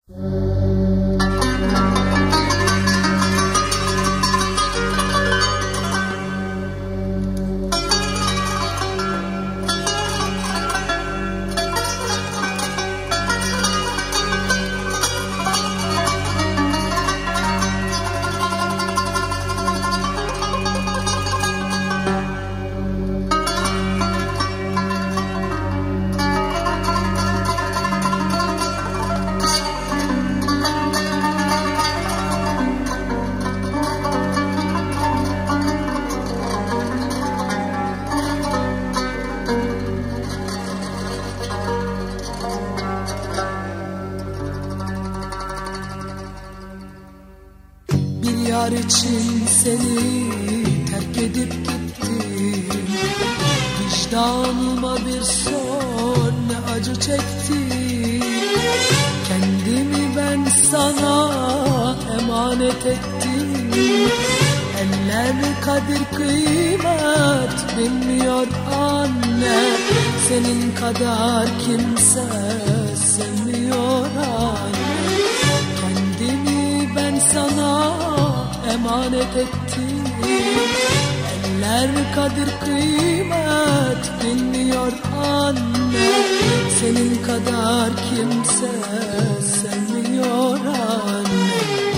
Yar için seni terk edip gittim, vicdanıma bir sor ne acı çektim. Kendimi ben sana emanet ettim. Eller kadir kıymet bilmiyor anne, senin kadar kimse sevmiyor anne. Kendimi ben sana emanet ettim. Eller kadir kıymet bilmiyor anne, senin kadar kimse sevmiyor anne.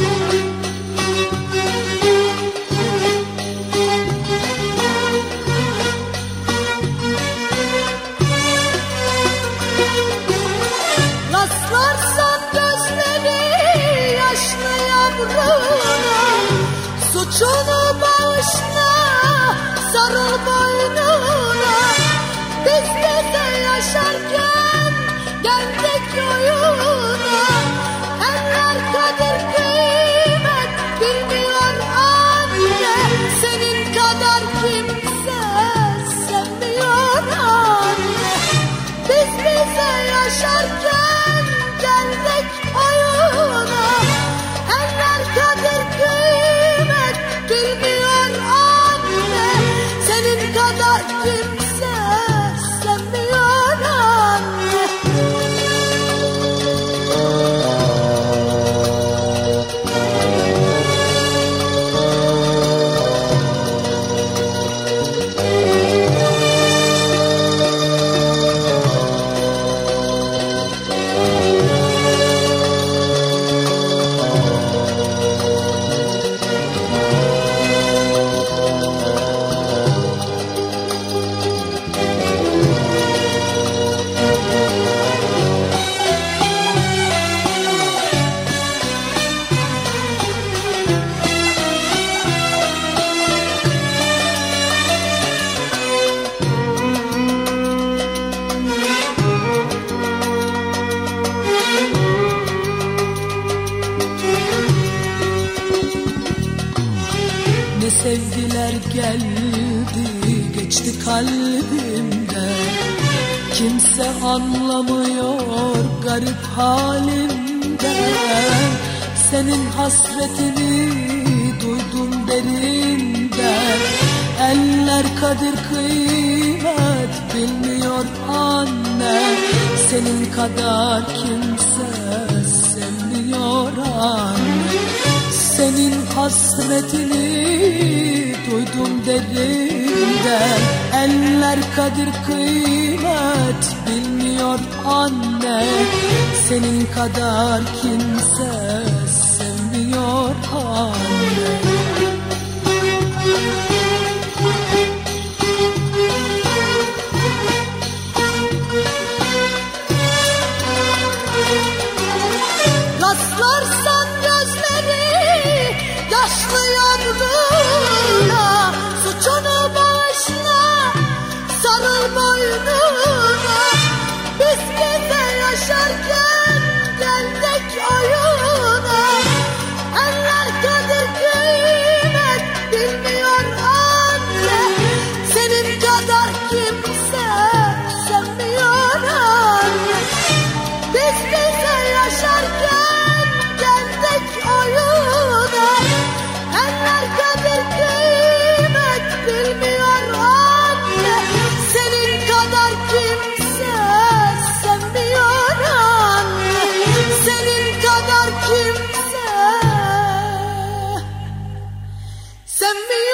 Rastlarsan gözleri yaşlı yavruna, suçunu bağışla, sarıl boynuna. Biz bize yaşarken geldik oyuna. Eller kadir kıymet bilmiyor anne, senin kadar kimse sevmiyor anne. Biz bize yaşarken geldik oyuna. Eller kadir kıymet bilmiyor anne, senin kadar kimse sevmiyor anne. Ne sevgiler geldi geçti kalbimden, kimse anlamıyor garip halimden. Senin hasretini duydum derinden. Eller kadir kıymet bilmiyor anne, senin kadar kimse sevmiyor anne. Senin hasretini duydum derinden. Eller kadir kıymet bilmiyor anne, senin kadar kimse sevmiyor anne. Rastlarsan gözleri yaşlı yavruna, suçunu bağışla, sarıl boynuna. Biz bize yaşarken geldik oyuna. Eller kadir kıymet bilmiyor sevmiyor.